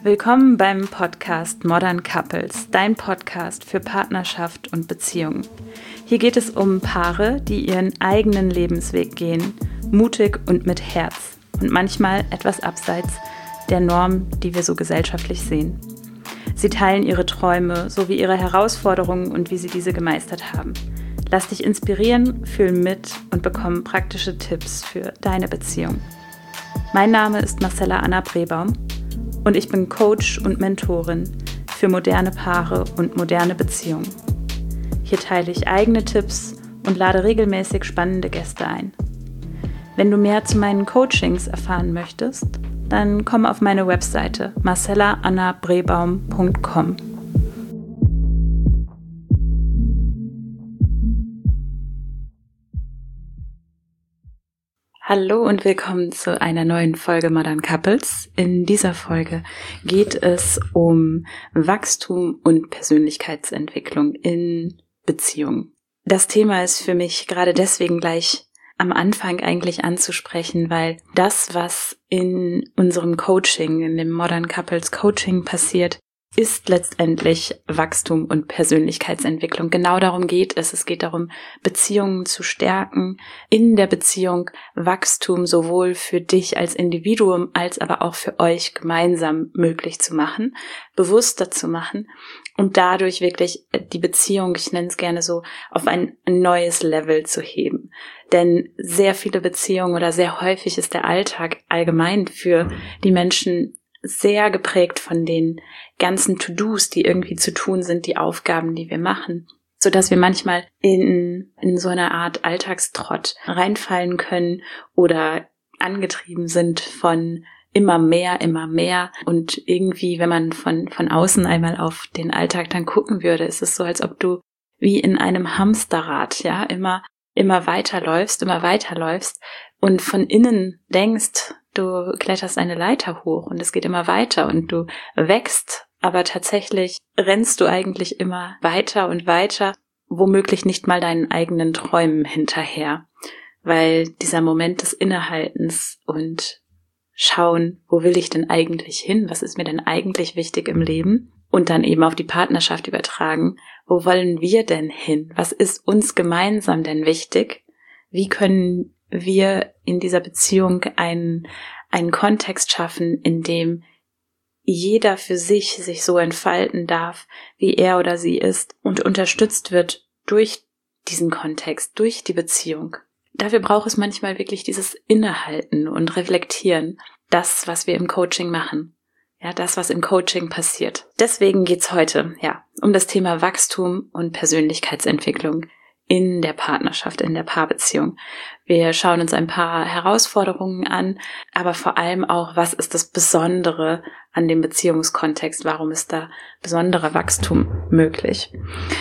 Willkommen beim Podcast Modern Couples, dein Podcast für Partnerschaft und Beziehung. Hier geht es um Paare, die ihren eigenen Lebensweg gehen, mutig und mit Herz und manchmal etwas abseits der Norm, die wir so gesellschaftlich sehen. Sie teilen ihre Träume sowie ihre Herausforderungen und wie sie diese gemeistert haben. Lass dich inspirieren, fühl mit und bekomm praktische Tipps für deine Beziehung. Mein Name ist Marcella Anna Brebaum und ich bin Coach und Mentorin für moderne Paare und moderne Beziehungen. Hier teile ich eigene Tipps und lade regelmäßig spannende Gäste ein. Wenn du mehr zu meinen Coachings erfahren möchtest, dann komm auf meine Webseite marcellaannabrebaum.com. Hallo und willkommen zu einer neuen Folge Modern Couples. In dieser Folge geht es um Wachstum und Persönlichkeitsentwicklung in Beziehungen. Das Thema ist für mich gerade deswegen gleich am Anfang eigentlich anzusprechen, weil das, was in unserem Coaching, in dem Modern Couples Coaching passiert, ist letztendlich Wachstum und Persönlichkeitsentwicklung. Genau darum geht es. Es geht darum, Beziehungen zu stärken, in der Beziehung Wachstum sowohl für dich als Individuum als aber auch für euch gemeinsam möglich zu machen, bewusster zu machen und dadurch wirklich die Beziehung, ich nenne es gerne so, auf ein neues Level zu heben. Denn sehr viele Beziehungen oder sehr häufig ist der Alltag allgemein für die Menschen sehr geprägt von den ganzen To-Dos, die irgendwie zu tun sind, die Aufgaben, die wir machen, so dass wir manchmal in so eine Art Alltagstrott reinfallen können oder angetrieben sind von immer mehr und irgendwie, wenn man von außen einmal auf den Alltag dann gucken würde, ist es so, als ob du wie in einem Hamsterrad, ja, immer weiterläufst und von innen denkst, du kletterst eine Leiter hoch und es geht immer weiter und du wächst, aber tatsächlich rennst du eigentlich immer weiter und weiter, womöglich nicht mal deinen eigenen Träumen hinterher, weil dieser Moment des Innehaltens und schauen, wo will ich denn eigentlich hin, was ist mir denn eigentlich wichtig im Leben und dann eben auf die Partnerschaft übertragen, wo wollen wir denn hin, was ist uns gemeinsam denn wichtig, wie können wir in dieser Beziehung einen Kontext schaffen, in dem jeder für sich so entfalten darf, wie er oder sie ist und unterstützt wird durch diesen Kontext, durch die Beziehung. Dafür braucht es manchmal wirklich dieses Innehalten und Reflektieren, das, was wir im Coaching machen. Ja, das, was im Coaching passiert. Deswegen geht's heute, um das Thema Wachstum und Persönlichkeitsentwicklung in der Partnerschaft, in der Paarbeziehung. Wir schauen uns ein paar Herausforderungen an, aber vor allem auch, was ist das Besondere an dem Beziehungskontext? Warum ist da besonderer Wachstum möglich?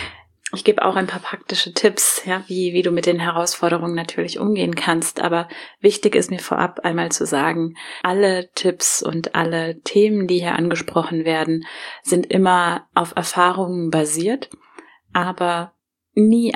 Ich gebe auch ein paar praktische Tipps, wie du mit den Herausforderungen natürlich umgehen kannst. Aber wichtig ist mir vorab einmal zu sagen, alle Tipps und alle Themen, die hier angesprochen werden, sind immer auf Erfahrungen basiert, aber nie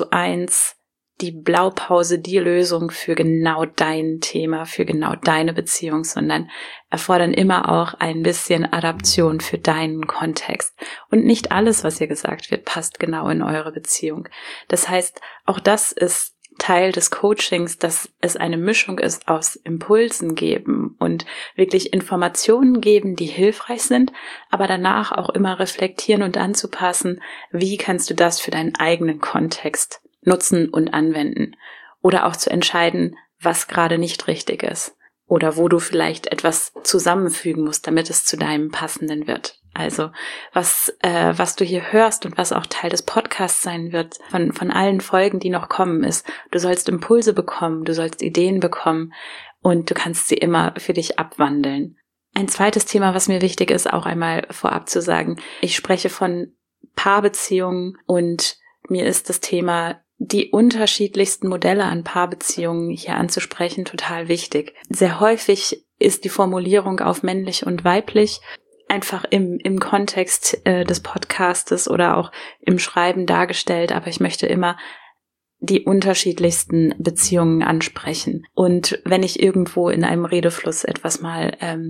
1:1 die Blaupause, die Lösung für genau dein Thema, für genau deine Beziehung, sondern erfordern immer auch ein bisschen Adaption für deinen Kontext. Und nicht alles, was hier gesagt wird, passt genau in eure Beziehung. Das heißt, auch das ist Teil des Coachings, dass es eine Mischung ist aus Impulsen geben und wirklich Informationen geben, die hilfreich sind, aber danach auch immer reflektieren und anzupassen, wie kannst du das für deinen eigenen Kontext nutzen und anwenden oder auch zu entscheiden, was gerade nicht richtig ist oder wo du vielleicht etwas zusammenfügen musst, damit es zu deinem Passenden wird. Also was du hier hörst und was auch Teil des Podcasts sein wird, von allen Folgen, die noch kommen, ist, du sollst Impulse bekommen, du sollst Ideen bekommen und du kannst sie immer für dich abwandeln. Ein zweites Thema, was mir wichtig ist, auch einmal vorab zu sagen, ich spreche von Paarbeziehungen und mir ist das Thema, die unterschiedlichsten Modelle an Paarbeziehungen hier anzusprechen, total wichtig. Sehr häufig ist die Formulierung auf männlich und weiblich einfach im Kontext des Podcastes oder auch im Schreiben dargestellt, aber ich möchte immer die unterschiedlichsten Beziehungen ansprechen. Und wenn ich irgendwo in einem Redefluss etwas mal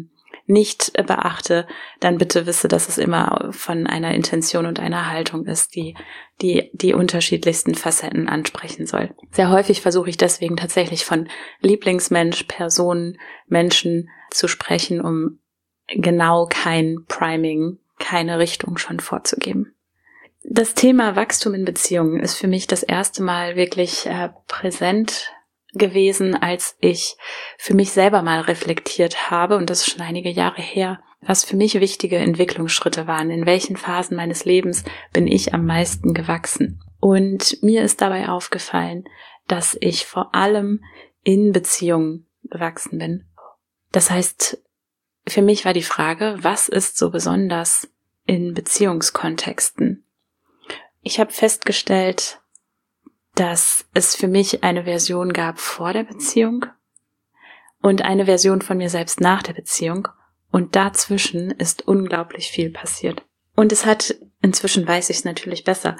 nicht beachte, dann bitte wisse, dass es immer von einer Intention und einer Haltung ist, die unterschiedlichsten Facetten ansprechen soll. Sehr häufig versuche ich deswegen tatsächlich von Lieblingsmensch, Personen, Menschen zu sprechen, um genau kein Priming, keine Richtung schon vorzugeben. Das Thema Wachstum in Beziehungen ist für mich das erste Mal wirklich präsent gewesen, als ich für mich selber mal reflektiert habe, und das ist schon einige Jahre her, was für mich wichtige Entwicklungsschritte waren, in welchen Phasen meines Lebens bin ich am meisten gewachsen. Und mir ist dabei aufgefallen, dass ich vor allem in Beziehungen gewachsen bin. Das heißt, für mich war die Frage, was ist so besonders in Beziehungskontexten? Ich habe festgestellt, dass es für mich eine Version gab vor der Beziehung und eine Version von mir selbst nach der Beziehung, und dazwischen ist unglaublich viel passiert. Und inzwischen weiß ich es natürlich besser.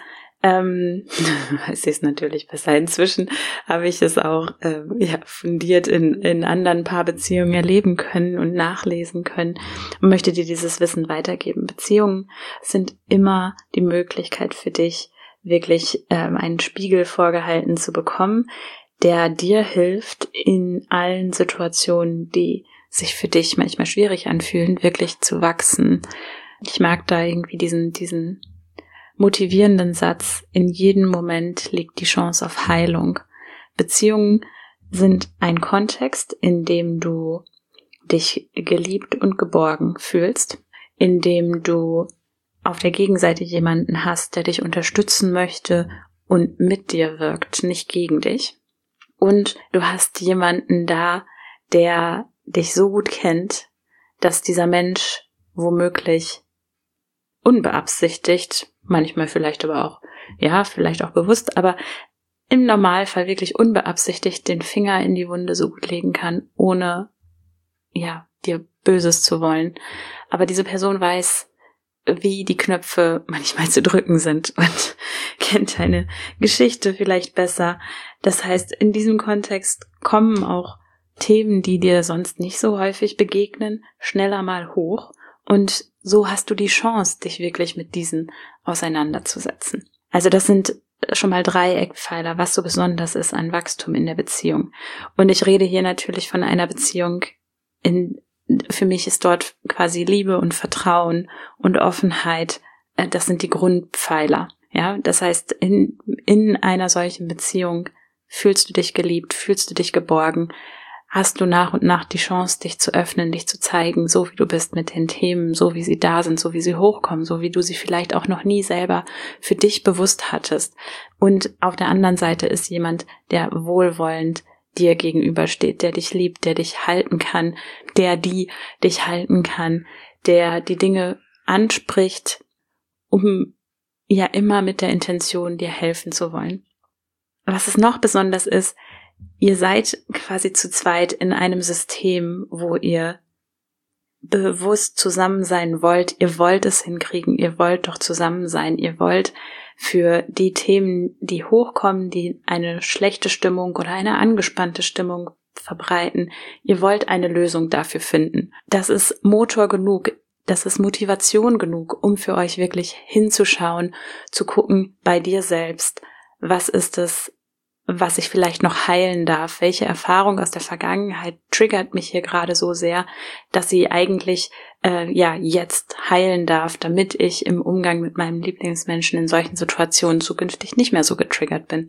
Inzwischen habe ich es auch fundiert in anderen Paarbeziehungen erleben können und nachlesen können und möchte dir dieses Wissen weitergeben. Beziehungen sind immer die Möglichkeit für dich, wirklich einen Spiegel vorgehalten zu bekommen, der dir hilft, in allen Situationen, die sich für dich manchmal schwierig anfühlen, wirklich zu wachsen. Ich mag da irgendwie diesen motivierenden Satz: In jedem Moment liegt die Chance auf Heilung. Beziehungen sind ein Kontext, in dem du dich geliebt und geborgen fühlst, in dem du auf der Gegenseite jemanden hast, der dich unterstützen möchte und mit dir wirkt, nicht gegen dich. Und du hast jemanden da, der dich so gut kennt, dass dieser Mensch womöglich unbeabsichtigt, manchmal vielleicht aber auch, vielleicht auch bewusst, aber im Normalfall wirklich unbeabsichtigt den Finger in die Wunde so gut legen kann, ohne, dir Böses zu wollen. Aber diese Person weiß, wie die Knöpfe manchmal zu drücken sind und kennt deine Geschichte vielleicht besser. Das heißt, in diesem Kontext kommen auch Themen, die dir sonst nicht so häufig begegnen, schneller mal hoch, und so hast du die Chance, dich wirklich mit diesen auseinanderzusetzen. Also das sind schon mal 3 Eckpfeiler, was so besonders ist an Wachstum in der Beziehung. Und ich rede hier natürlich von einer Beziehung, für mich ist dort quasi Liebe und Vertrauen und Offenheit, das sind die Grundpfeiler. Ja, das heißt, in einer solchen Beziehung fühlst du dich geliebt, fühlst du dich geborgen, hast du nach und nach die Chance, dich zu öffnen, dich zu zeigen, so wie du bist mit den Themen, so wie sie da sind, so wie sie hochkommen, so wie du sie vielleicht auch noch nie selber für dich bewusst hattest. Und auf der anderen Seite ist jemand, der wohlwollend dir gegenübersteht, der dich liebt, der dich halten kann, die dich halten kann, der die Dinge anspricht, um immer mit der Intention, dir helfen zu wollen. Was es noch besonders ist, ihr seid quasi zu zweit in einem System, wo ihr bewusst zusammen sein wollt. Ihr wollt es hinkriegen, ihr wollt doch zusammen sein. Ihr wollt für die Themen, die hochkommen, die eine schlechte Stimmung oder eine angespannte Stimmung verbreiten, ihr wollt eine Lösung dafür finden. Das ist Motor genug, das ist Motivation genug, um für euch wirklich hinzuschauen, zu gucken bei dir selbst, was ist es, was ich vielleicht noch heilen darf, welche Erfahrung aus der Vergangenheit triggert mich hier gerade so sehr, dass sie eigentlich jetzt heilen darf, damit ich im Umgang mit meinem Lieblingsmenschen in solchen Situationen zukünftig nicht mehr so getriggert bin.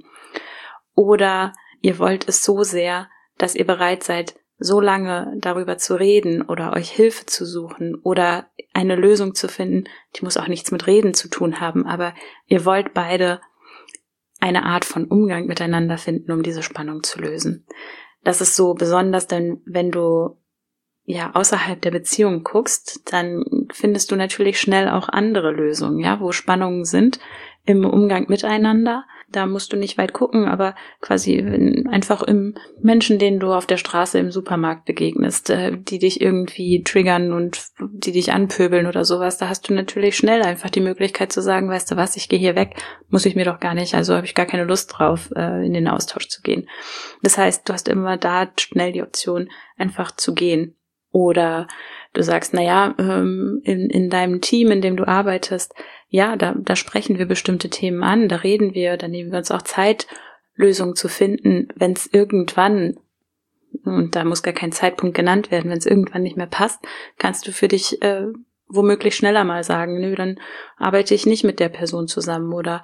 Oder ihr wollt es so sehr, dass ihr bereit seid, so lange darüber zu reden oder euch Hilfe zu suchen oder eine Lösung zu finden, die muss auch nichts mit Reden zu tun haben, aber ihr wollt beide eine Art von Umgang miteinander finden, um diese Spannung zu lösen. Das ist so besonders, denn wenn du außerhalb der Beziehung guckst, dann findest du natürlich schnell auch andere Lösungen, wo Spannungen sind im Umgang miteinander. Da musst du nicht weit gucken, aber quasi einfach im Menschen, denen du auf der Straße im Supermarkt begegnest, die dich irgendwie triggern und die dich anpöbeln oder sowas, da hast du natürlich schnell einfach die Möglichkeit zu sagen, weißt du was, ich gehe hier weg, muss ich mir doch gar nicht, also habe ich gar keine Lust drauf, in den Austausch zu gehen. Das heißt, du hast immer da schnell die Option, einfach zu gehen. Oder Du sagst, in deinem Team, in dem du arbeitest, ja, da sprechen wir bestimmte Themen an, da reden wir, da nehmen wir uns auch Zeit, Lösungen zu finden, wenn es irgendwann, und da muss gar kein Zeitpunkt genannt werden, wenn es irgendwann nicht mehr passt, kannst du für dich womöglich schneller mal sagen, nö, dann arbeite ich nicht mit der Person zusammen oder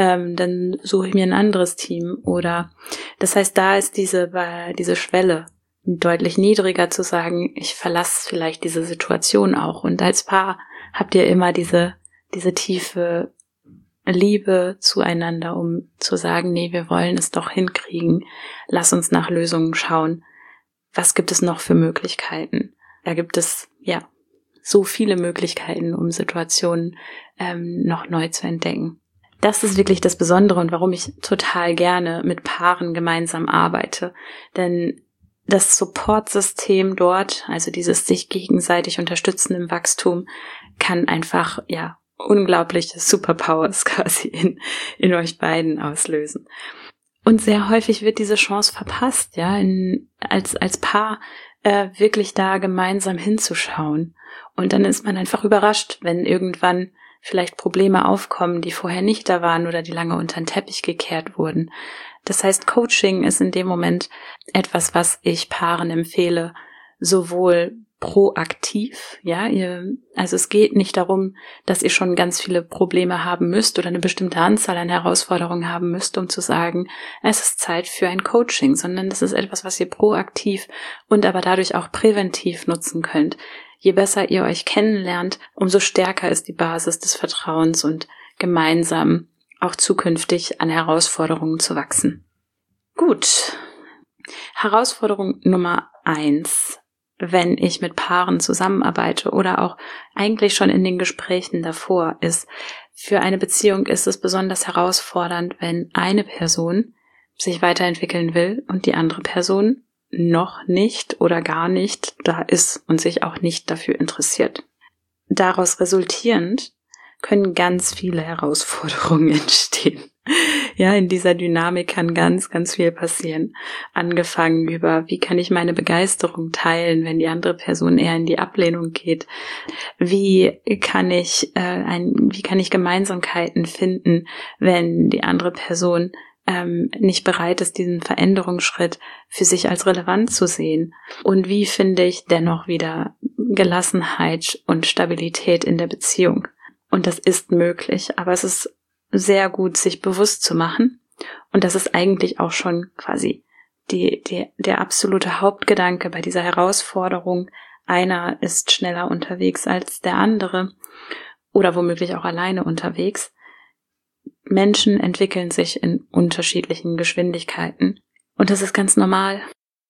dann suche ich mir ein anderes Team oder das heißt, da ist diese Schwelle deutlich niedriger zu sagen, ich verlasse vielleicht diese Situation auch und als Paar habt ihr immer diese tiefe Liebe zueinander, um zu sagen, nee, wir wollen es doch hinkriegen, lass uns nach Lösungen schauen. Was gibt es noch für Möglichkeiten? Da gibt es, ja, so viele Möglichkeiten, um Situationen noch neu zu entdecken. Das ist wirklich das Besondere und warum ich total gerne mit Paaren gemeinsam arbeite. Denn das Supportsystem dort, also dieses sich gegenseitig unterstützen im Wachstum, kann einfach, ja, unglaubliche Superpowers quasi in euch beiden auslösen. Und sehr häufig wird diese Chance verpasst, ja, als Paar wirklich da gemeinsam hinzuschauen. Und dann ist man einfach überrascht, wenn irgendwann vielleicht Probleme aufkommen, die vorher nicht da waren oder die lange unter den Teppich gekehrt wurden. Das heißt, Coaching ist in dem Moment etwas, was ich Paaren empfehle, sowohl proaktiv, ja, also es geht nicht darum, dass ihr schon ganz viele Probleme haben müsst oder eine bestimmte Anzahl an Herausforderungen haben müsst, um zu sagen, es ist Zeit für ein Coaching, sondern das ist etwas, was ihr proaktiv und aber dadurch auch präventiv nutzen könnt. Je besser ihr euch kennenlernt, umso stärker ist die Basis des Vertrauens und gemeinsam auch zukünftig an Herausforderungen zu wachsen. Gut, Herausforderung Nummer 1. Wenn ich mit Paaren zusammenarbeite oder auch eigentlich schon in den Gesprächen davor ist, für eine Beziehung ist es besonders herausfordernd, wenn eine Person sich weiterentwickeln will und die andere Person noch nicht oder gar nicht da ist und sich auch nicht dafür interessiert. Daraus resultierend können ganz viele Herausforderungen entstehen. Ja, in dieser Dynamik kann ganz, ganz viel passieren. Angefangen über, wie kann ich meine Begeisterung teilen, wenn die andere Person eher in die Ablehnung geht? Wie kann ich Gemeinsamkeiten finden, wenn die andere Person nicht bereit ist, diesen Veränderungsschritt für sich als relevant zu sehen? Und wie finde ich dennoch wieder Gelassenheit und Stabilität in der Beziehung? Und das ist möglich, aber es ist sehr gut, sich bewusst zu machen. Und das ist eigentlich auch schon quasi der absolute Hauptgedanke bei dieser Herausforderung. Einer ist schneller unterwegs als der andere oder womöglich auch alleine unterwegs. Menschen entwickeln sich in unterschiedlichen Geschwindigkeiten. Und das ist ganz normal.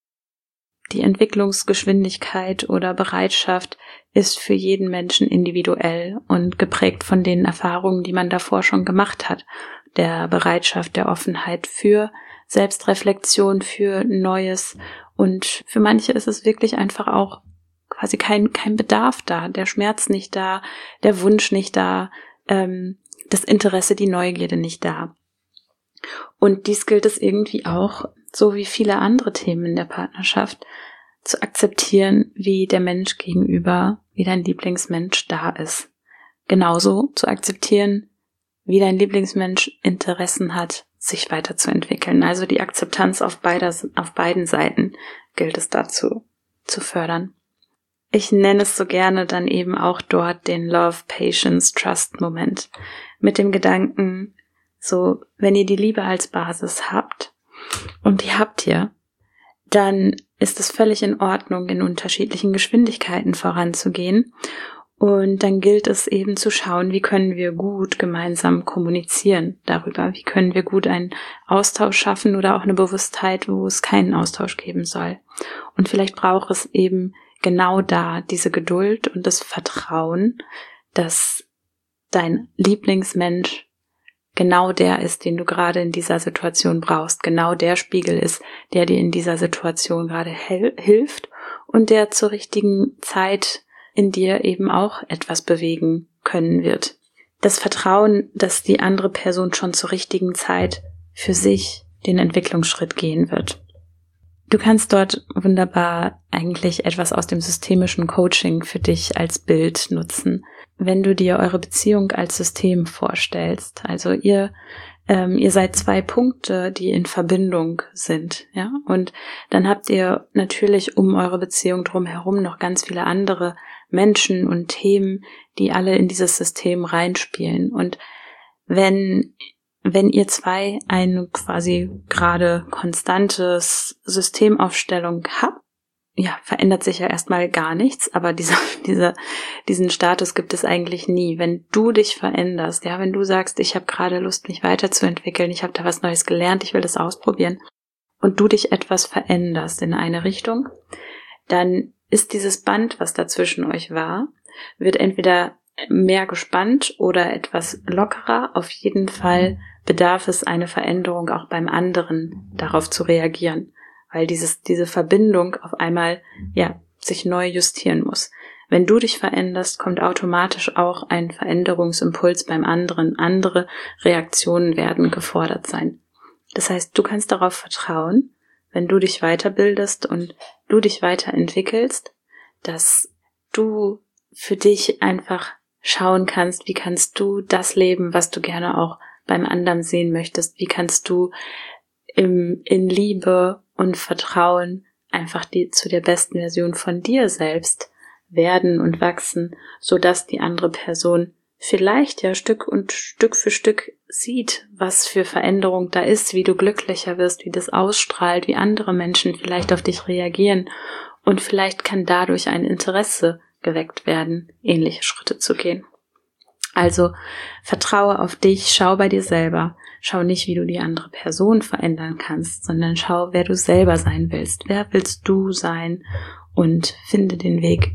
Die Entwicklungsgeschwindigkeit oder Bereitschaft ist für jeden Menschen individuell und geprägt von den Erfahrungen, die man davor schon gemacht hat. Der Bereitschaft, der Offenheit für Selbstreflexion, für Neues. Und für manche ist es wirklich einfach auch quasi kein Bedarf da, der Schmerz nicht da, der Wunsch nicht da, das Interesse, die Neugierde nicht da. Und dies gilt es irgendwie auch, so wie viele andere Themen in der Partnerschaft, zu akzeptieren, wie der Mensch gegenüber, wie dein Lieblingsmensch da ist. Genauso zu akzeptieren, wie dein Lieblingsmensch Interessen hat, sich weiterzuentwickeln. Also die Akzeptanz auf beiden Seiten gilt es dazu zu fördern. Ich nenne es so gerne dann eben auch dort den Love, Patience, Trust Moment. Mit dem Gedanken, so, wenn ihr die Liebe als Basis habt, und die habt ihr, dann ist es völlig in Ordnung, in unterschiedlichen Geschwindigkeiten voranzugehen. Und dann gilt es eben zu schauen, wie können wir gut gemeinsam kommunizieren darüber, wie können wir gut einen Austausch schaffen oder auch eine Bewusstheit, wo es keinen Austausch geben soll. Und vielleicht braucht es eben genau da diese Geduld und das Vertrauen, dass dein Lieblingsmensch genau der ist, den du gerade in dieser Situation brauchst, genau der Spiegel ist, der dir in dieser Situation gerade hilft und der zur richtigen Zeit in dir eben auch etwas bewegen können wird. Das Vertrauen, dass die andere Person schon zur richtigen Zeit für sich den Entwicklungsschritt gehen wird. Du kannst dort wunderbar eigentlich etwas aus dem systemischen Coaching für dich als Bild nutzen. Wenn du dir eure Beziehung als System vorstellst, also ihr seid zwei Punkte, die in Verbindung sind, ja, und dann habt ihr natürlich um eure Beziehung drumherum noch ganz viele andere Menschen und Themen, die alle in dieses System reinspielen. Und wenn ihr zwei ein quasi gerade konstantes Systemaufstellung habt, ja, verändert sich ja erstmal gar nichts, aber diesen Status gibt es eigentlich nie. Wenn du dich veränderst, ja, wenn du sagst, ich habe gerade Lust, mich weiterzuentwickeln, ich habe da was Neues gelernt, ich will das ausprobieren, und du dich etwas veränderst in eine Richtung, dann ist dieses Band, was dazwischen euch war, wird entweder mehr gespannt oder etwas lockerer. Auf jeden Fall bedarf es eine Veränderung auch beim anderen, darauf zu reagieren, weil diese Verbindung auf einmal, ja, sich neu justieren muss. Wenn du dich veränderst, kommt automatisch auch ein Veränderungsimpuls beim anderen. Andere Reaktionen werden gefordert sein. Das heißt, du kannst darauf vertrauen, wenn du dich weiterbildest und du dich weiterentwickelst, dass du für dich einfach schauen kannst, wie kannst du das leben, was du gerne auch beim anderen sehen möchtest, wie kannst du in Liebe und Vertrauen einfach zu der besten Version von dir selbst werden und wachsen, sodass die andere Person vielleicht ja Stück für Stück sieht, was für Veränderung da ist, wie du glücklicher wirst, wie das ausstrahlt, wie andere Menschen vielleicht auf dich reagieren, und vielleicht kann dadurch ein Interesse geweckt werden, ähnliche Schritte zu gehen. Also vertraue auf dich, schau bei dir selber, schau nicht, wie du die andere Person verändern kannst, sondern schau, wer du selber sein willst. Wer willst du sein? Und finde den Weg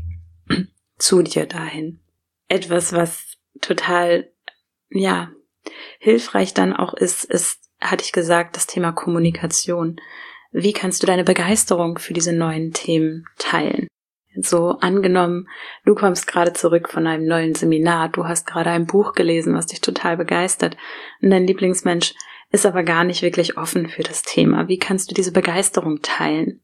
zu dir dahin. Etwas, was total, ja, hilfreich dann auch ist, hatte ich gesagt, das Thema Kommunikation. Wie kannst du deine Begeisterung für diese neuen Themen teilen? So angenommen, du kommst gerade zurück von einem neuen Seminar, du hast gerade ein Buch gelesen, was dich total begeistert, und dein Lieblingsmensch ist aber gar nicht wirklich offen für das Thema. Wie kannst du diese Begeisterung teilen?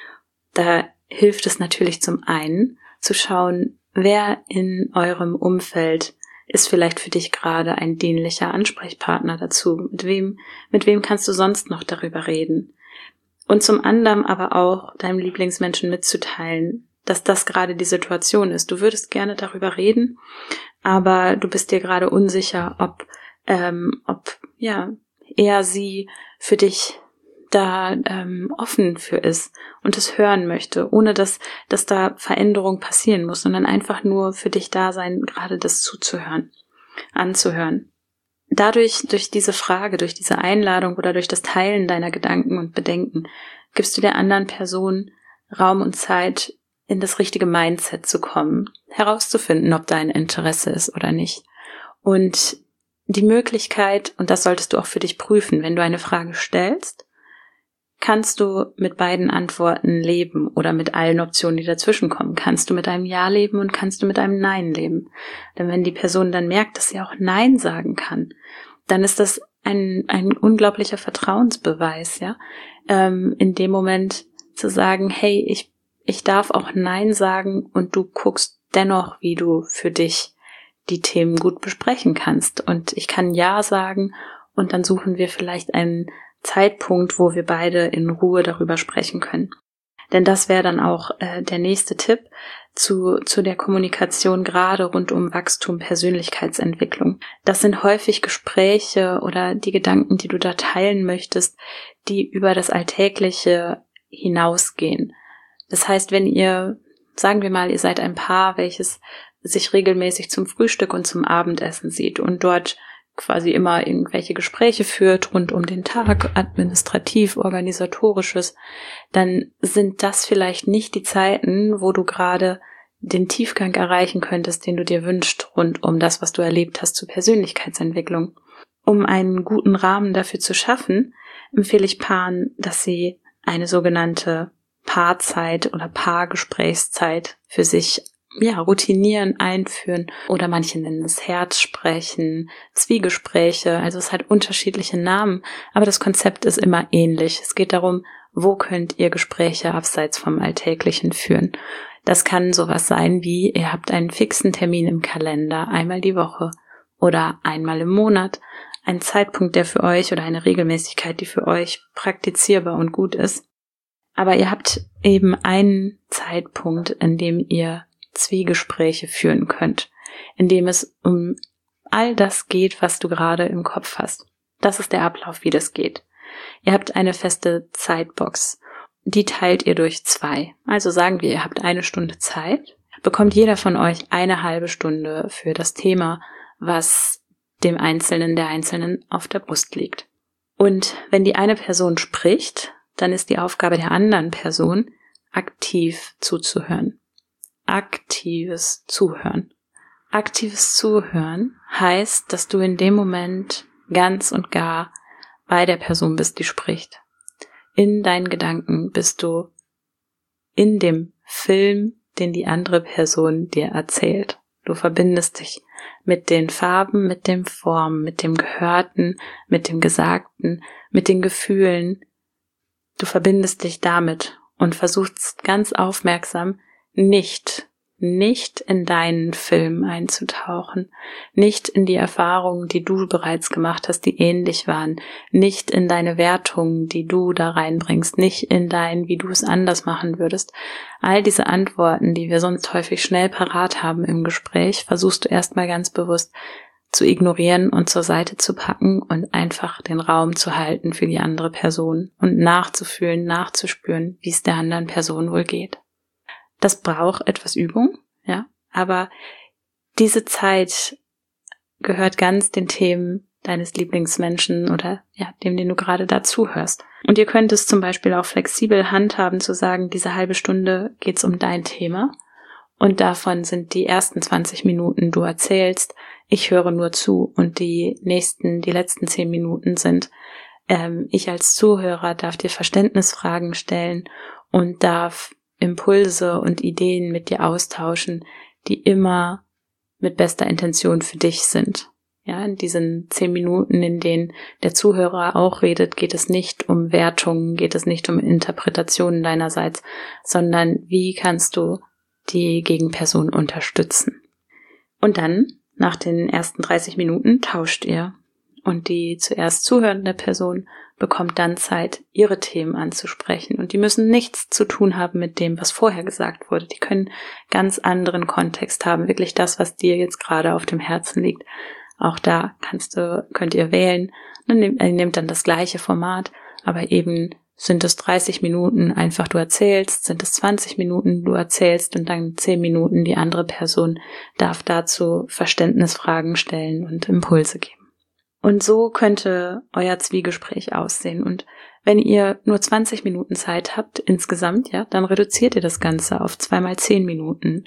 Da hilft es natürlich zum einen, zu schauen, wer in eurem Umfeld ist vielleicht für dich gerade ein dienlicher Ansprechpartner dazu. Mit wem kannst du sonst noch darüber reden? Und zum anderen aber auch deinem Lieblingsmenschen mitzuteilen, dass das gerade die Situation ist. Du würdest gerne darüber reden, aber du bist dir gerade unsicher, ob er sie für dich da offen für ist und es hören möchte, ohne dass da Veränderung passieren muss, sondern einfach nur für dich da sein, gerade das anzuhören. Dadurch, durch diese Frage, durch diese Einladung oder durch das Teilen deiner Gedanken und Bedenken, gibst du der anderen Person Raum und Zeit, in das richtige Mindset zu kommen, herauszufinden, ob da ein Interesse ist oder nicht. Und die Möglichkeit, und das solltest du auch für dich prüfen, wenn du eine Frage stellst, kannst du mit beiden Antworten leben oder mit allen Optionen, die dazwischen kommen. Kannst du mit einem Ja leben und kannst du mit einem Nein leben. Denn wenn die Person dann merkt, dass sie auch Nein sagen kann, dann ist das ein unglaublicher Vertrauensbeweis, ja, in dem Moment zu sagen, hey, ich darf auch Nein sagen, und du guckst dennoch, wie du für dich die Themen gut besprechen kannst. Und ich kann Ja sagen, und dann suchen wir vielleicht einen Zeitpunkt, wo wir beide in Ruhe darüber sprechen können. Denn das wäre dann auch der nächste Tipp zu der Kommunikation, gerade rund um Wachstum, Persönlichkeitsentwicklung. Das sind häufig Gespräche oder die Gedanken, die du da teilen möchtest, die über das Alltägliche hinausgehen. Das heißt, wenn ihr, sagen wir mal, ihr seid ein Paar, welches sich regelmäßig zum Frühstück und zum Abendessen sieht und dort quasi immer irgendwelche Gespräche führt rund um den Tag, administrativ, organisatorisches, dann sind das vielleicht nicht die Zeiten, wo du gerade den Tiefgang erreichen könntest, den du dir wünschst, rund um das, was du erlebt hast zur Persönlichkeitsentwicklung. Um einen guten Rahmen dafür zu schaffen, empfehle ich Paaren, dass sie eine sogenannte Paarzeit oder Paargesprächszeit für sich routinieren, einführen, oder manche nennen es Herzsprechen, Zwiegespräche, also es hat unterschiedliche Namen, aber das Konzept ist immer ähnlich. Es geht darum, Wo könnt ihr Gespräche abseits vom Alltäglichen führen? Das kann sowas sein wie, ihr habt einen fixen Termin im Kalender, einmal die Woche oder einmal im Monat, ein Zeitpunkt, der für euch oder eine Regelmäßigkeit, die für euch praktizierbar und gut ist. Aber ihr habt eben einen Zeitpunkt, in dem ihr Zwiegespräche führen könnt, in dem es um all das geht, was du gerade im Kopf hast. Das ist der Ablauf, wie das geht. Ihr habt eine feste Zeitbox. Die teilt ihr durch 2. Also sagen wir, ihr habt 1 Stunde Zeit, bekommt jeder von euch eine halbe Stunde für das Thema, was dem Einzelnen, der Einzelnen auf der Brust liegt. Und wenn die eine Person spricht, dann ist die Aufgabe der anderen Person, aktiv zuzuhören. Aktives Zuhören. Aktives Zuhören heißt, dass du in dem Moment ganz und gar bei der Person bist, die spricht. In deinen Gedanken bist du in dem Film, den die andere Person dir erzählt. Du verbindest dich mit den Farben, mit den Formen, mit dem Gehörten, mit dem Gesagten, mit den Gefühlen. Du verbindest dich damit und versuchst ganz aufmerksam nicht in deinen Film einzutauchen, nicht in die Erfahrungen, die du bereits gemacht hast, die ähnlich waren, nicht in deine Wertungen, die du da reinbringst, nicht in dein, wie du es anders machen würdest. All diese Antworten, die wir sonst häufig schnell parat haben im Gespräch, versuchst du erstmal ganz bewusst zu ignorieren und zur Seite zu packen und einfach den Raum zu halten für die andere Person und nachzufühlen, nachzuspüren, wie es der anderen Person wohl geht. Das braucht etwas Übung, ja, aber diese Zeit gehört ganz den Themen deines Lieblingsmenschen oder ja, dem, den du gerade dazu hörst. Und ihr könnt es zum Beispiel auch flexibel handhaben, zu sagen, diese halbe Stunde geht's um dein Thema und davon sind die ersten 20 Minuten du erzählst, ich höre nur zu und die letzten 10 Minuten sind, ich als Zuhörer darf dir Verständnisfragen stellen und darf Impulse und Ideen mit dir austauschen, die immer mit bester Intention für dich sind. Ja, in diesen 10 Minuten, in denen der Zuhörer auch redet, geht es nicht um Wertungen, geht es nicht um Interpretationen deinerseits, sondern wie kannst du die Gegenperson unterstützen. Und dann, nach den ersten 30 Minuten, tauscht ihr. Und die zuerst zuhörende Person bekommt dann Zeit, ihre Themen anzusprechen. Und die müssen nichts zu tun haben mit dem, was vorher gesagt wurde. Die können ganz anderen Kontext haben. Wirklich das, was dir jetzt gerade auf dem Herzen liegt. Auch da könnt ihr wählen. Ihr nehmt dann das gleiche Format, aber eben sind es 30 Minuten einfach du erzählst, sind es 20 Minuten du erzählst und dann 10 Minuten die andere Person darf dazu Verständnisfragen stellen und Impulse geben. Und so könnte euer Zwiegespräch aussehen. Und wenn ihr nur 20 Minuten Zeit habt insgesamt, ja, dann reduziert ihr das Ganze auf 2x10 Minuten.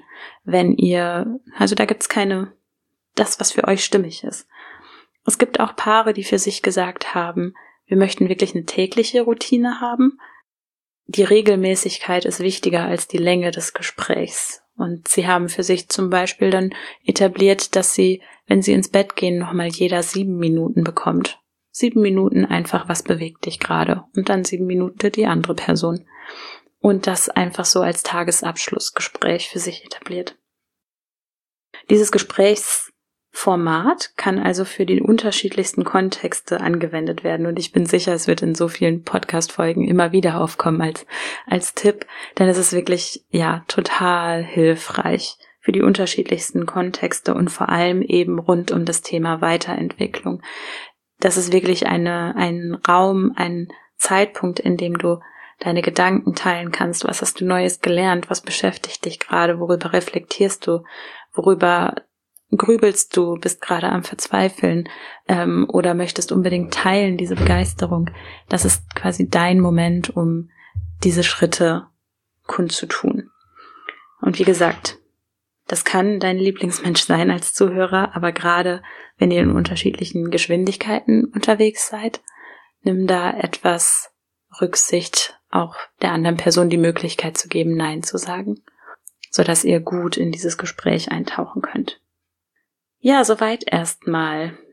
Also da gibt's das, was für euch stimmig ist. Es gibt auch Paare, die für sich gesagt haben, wir möchten wirklich eine tägliche Routine haben. Die Regelmäßigkeit ist wichtiger als die Länge des Gesprächs. Und sie haben für sich zum Beispiel dann etabliert, dass sie, wenn sie ins Bett gehen, nochmal jeder 7 Minuten bekommt. 7 Minuten einfach, was bewegt dich gerade? Und dann 7 Minuten die andere Person. Und das einfach so als Tagesabschlussgespräch für sich etabliert. Dieses Gesprächsformat kann also für die unterschiedlichsten Kontexte angewendet werden. Und ich bin sicher, es wird in so vielen Podcast-Folgen immer wieder aufkommen als Tipp. Denn es ist wirklich, ja, total hilfreich für die unterschiedlichsten Kontexte und vor allem eben rund um das Thema Weiterentwicklung. Das ist wirklich ein Raum, ein Zeitpunkt, in dem du deine Gedanken teilen kannst. Was hast du Neues gelernt? Was beschäftigt dich gerade? Worüber reflektierst du? Worüber grübelst du? Bist gerade am Verzweifeln oder möchtest unbedingt teilen, diese Begeisterung? Das ist quasi dein Moment, um diese Schritte kundzutun. Und wie gesagt, das kann dein Lieblingsmensch sein als Zuhörer, aber gerade wenn ihr in unterschiedlichen Geschwindigkeiten unterwegs seid, nimm da etwas Rücksicht, auch der anderen Person die Möglichkeit zu geben, Nein zu sagen, sodass ihr gut in dieses Gespräch eintauchen könnt. Ja, soweit erstmal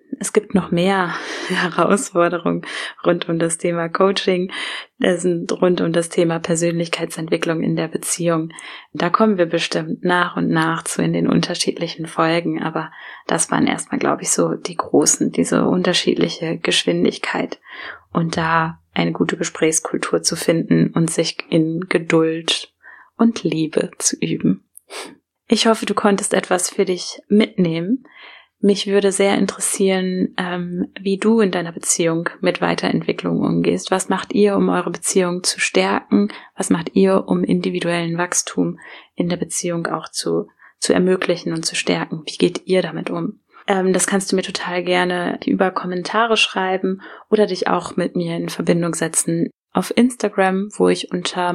es gibt noch mehr Herausforderungen rund um das Thema Coaching, rund um das Thema Persönlichkeitsentwicklung in der Beziehung. Da kommen wir bestimmt nach und nach zu in den unterschiedlichen Folgen, aber das waren erstmal, glaube ich, so die großen, diese unterschiedliche Geschwindigkeit und da eine gute Gesprächskultur zu finden und sich in Geduld und Liebe zu üben. Ich hoffe, du konntest etwas für dich mitnehmen. Mich würde sehr interessieren, wie du in deiner Beziehung mit Weiterentwicklung umgehst. Was macht ihr, um eure Beziehung zu stärken? Was macht ihr, um individuellen Wachstum in der Beziehung auch zu ermöglichen und zu stärken? Wie geht ihr damit um? Das kannst du mir total gerne über Kommentare schreiben oder dich auch mit mir in Verbindung setzen auf Instagram, wo ich unter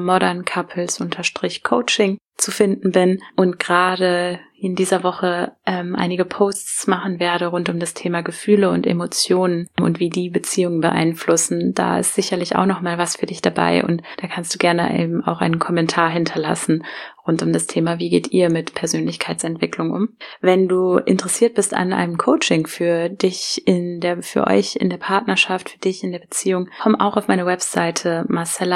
moderncouples_coaching zu finden bin und gerade in dieser Woche einige Posts machen werde rund um das Thema Gefühle und Emotionen und wie die Beziehungen beeinflussen. Da ist sicherlich auch noch mal was für dich dabei und da kannst du gerne eben auch einen Kommentar hinterlassen rund um das Thema, wie geht ihr mit Persönlichkeitsentwicklung um. Wenn du interessiert bist an einem Coaching für dich für euch in der Partnerschaft, für dich in der Beziehung, komm auch auf meine Webseite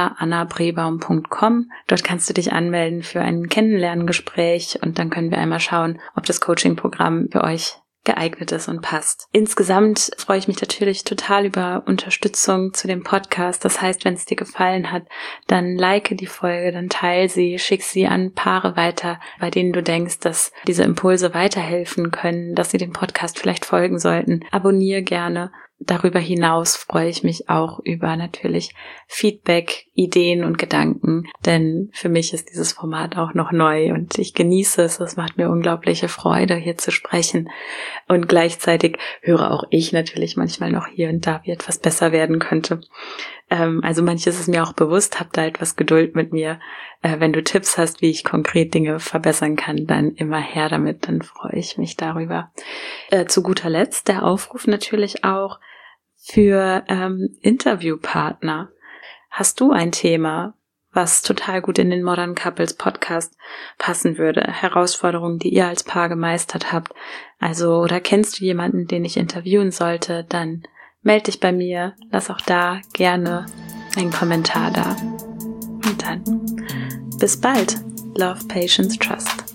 marcella-anna-brebaum.com. Dort kannst du dich anmelden für ein Kennenlerngespräch und dann können wir einmal schauen, ob das Coaching-Programm für euch geeignet ist und passt. Insgesamt freue ich mich natürlich total über Unterstützung zu dem Podcast. Das heißt, wenn es dir gefallen hat, dann like die Folge, dann teile sie, schick sie an Paare weiter, bei denen du denkst, dass diese Impulse weiterhelfen können, dass sie dem Podcast vielleicht folgen sollten. Abonniere gerne. Darüber hinaus freue ich mich auch über natürlich Feedback, Ideen und Gedanken, denn für mich ist dieses Format auch noch neu und ich genieße es. Es macht mir unglaubliche Freude, hier zu sprechen und gleichzeitig höre auch ich natürlich manchmal noch hier und da, wie etwas besser werden könnte. Also manches ist mir auch bewusst, hab da etwas Geduld mit mir. Wenn du Tipps hast, wie ich konkret Dinge verbessern kann, dann immer her damit, dann freue ich mich darüber. Zu guter Letzt der Aufruf natürlich auch für Interviewpartner. Hast du ein Thema, was total gut in den Modern Couples Podcast passen würde? Herausforderungen, die ihr als Paar gemeistert habt? Also, oder kennst du jemanden, den ich interviewen sollte? Dann melde dich bei mir, lass auch da gerne einen Kommentar da. Und dann bis bald. Love, Patience, Trust.